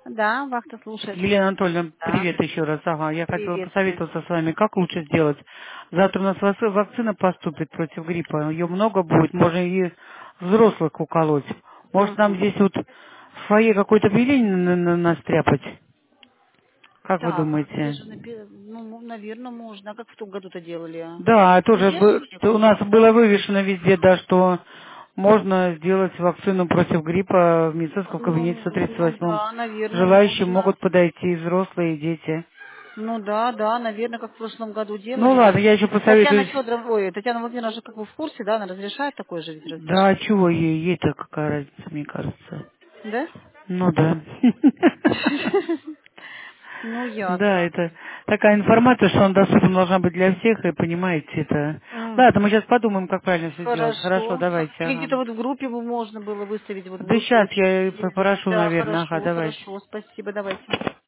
Да, вахта слушает. Елена Анатольевна, Да, привет еще раз. Ага, я хотела приветствую. посоветоваться с вами, как лучше сделать. Завтра у нас вакцина поступит против гриппа. Ее много будет, можно и взрослых уколоть. Может, нам Мгм. здесь вот в фойе какое-то объявление настряпать? Как вы Так, а где думаете? же, ну, наверное, можно. А как в том году-то делали? Да, Не тоже делали у такое? нас было вывешено везде, да, что можно сделать вакцину против гриппа в медицинском кабинете в Ну 138-м. да, наверное, Желающие можно. могут подойти, и взрослые, и дети. Ну да, да, наверное, как в прошлом году Ну делали. ладно, я еще Татьяна посоветуюсь. Федоровна, ой, Татьяна Владимировна же как бы в курсе, да, она разрешает такое же ведь Да, а разрешить. чего ей-то какая разница, мне кажется. Да? Ну да. Ну, Да, ясно. это такая информация, что она доступна должна быть для всех, и понимаете, это... Ладно, мы сейчас подумаем, как правильно все сделать. Хорошо, Хорошо. давайте, Или ага. где-то вот в группе бы можно было выставить, вот в Да группе сейчас очень я и сильно. попрошу, Да, наверное, ага, хорошо, давайте. хорошо, спасибо, давайте.